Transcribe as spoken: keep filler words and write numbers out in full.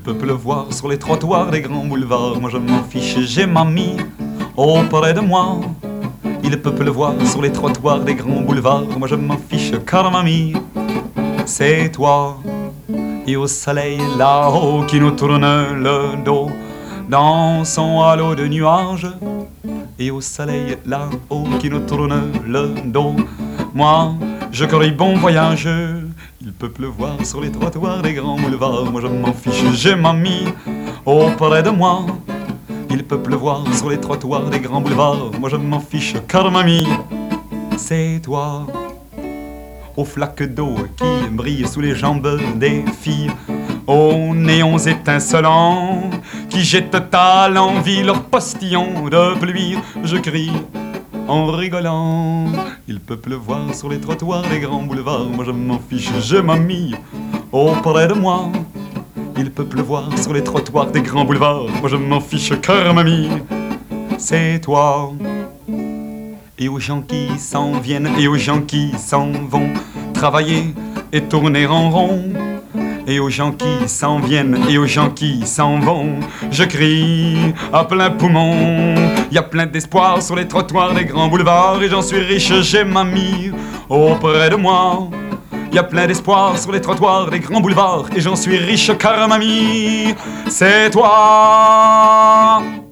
peut pleuvoir sur les trottoirs des grands boulevards. Moi je m'en fiche, j'ai mamie auprès de moi. Il peut pleuvoir sur les trottoirs des grands boulevards. Moi je m'en fiche car mamie, c'est toi. Et au soleil là-haut qui nous tourne le dos dans son halo de nuages. Et au soleil là-haut qui nous tourne le dos, moi je crie bon voyage. Il peut pleuvoir sur les trottoirs des grands boulevards. Moi je m'en fiche, j'ai mamie auprès de moi. Il peut pleuvoir sur les trottoirs des grands boulevards. Moi je m'en fiche car mamie, c'est toi. Aux flaques d'eau qui brillent sous les jambes des filles, aux néons étincelants qui jettent à l'envie leurs postillons de pluie, je crie en rigolant. Il peut pleuvoir sur les trottoirs des grands boulevards. Moi je m'en fiche, j'ai mamie auprès de moi. Il peut pleuvoir sur les trottoirs des grands boulevards. Moi je m'en fiche car mamie, c'est toi. Et aux gens qui s'en viennent et aux gens qui s'en vont travailler et tourner en rond. Et aux gens qui s'en viennent et aux gens qui s'en vont, je crie à plein poumon. Y a plein d'espoir sur les trottoirs des grands boulevards. Et j'en suis riche, j'ai mamie auprès de moi. Y a plein d'espoir sur les trottoirs des grands boulevards. Et j'en suis riche car mamie, c'est toi.